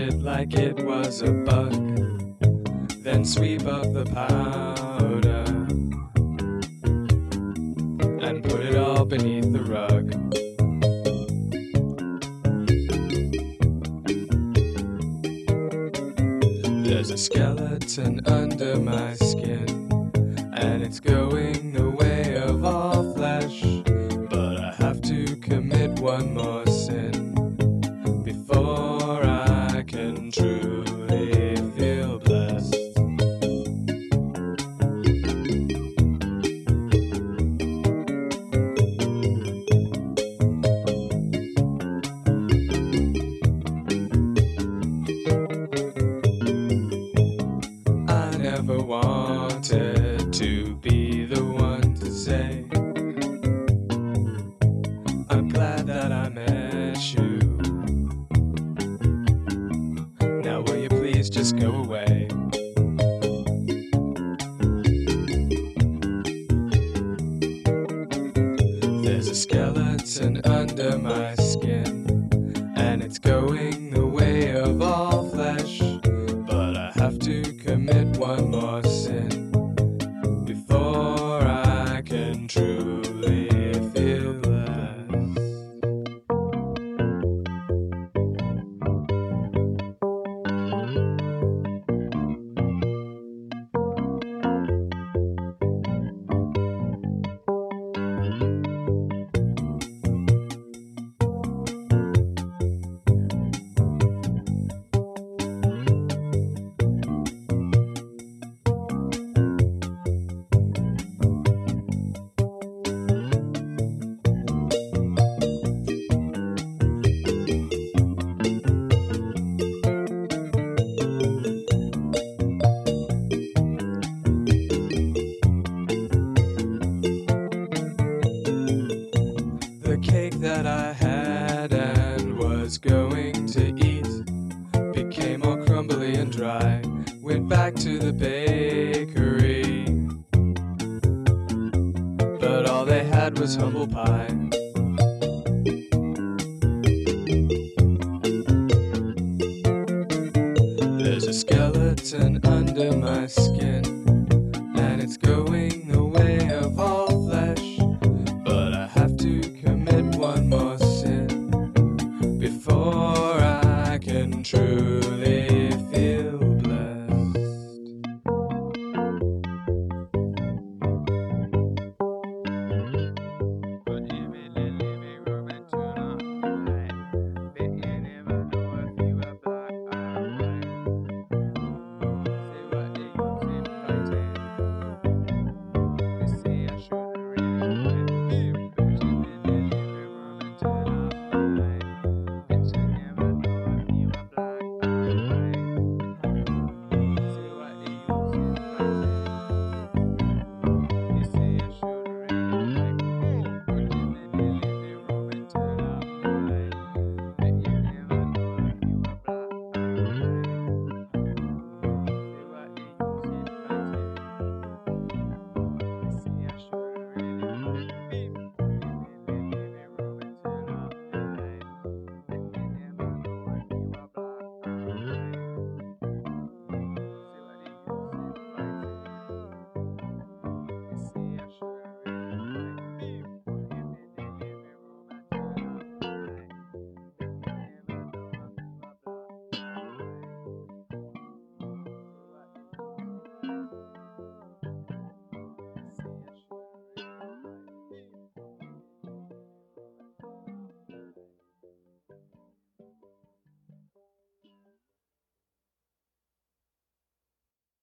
it like it was a bug, then sweep up the powder and put it all beneath the rug. There's a skeleton under my skin, and it's going the way of all flesh, but I have to commit one more sin before I can truly feel blessed. I never wanted to be the one to say, I'm glad that I met you. Now will you please just go away? There's a skeleton under my skin, and it's going the way of all flesh, but I have to commit one more sin before I can truly feel blessed. The cake that I had and was going to eat became all crumbly and dry. Went back to the bakery, but all they had was humble pie. There's a skeleton under my skin,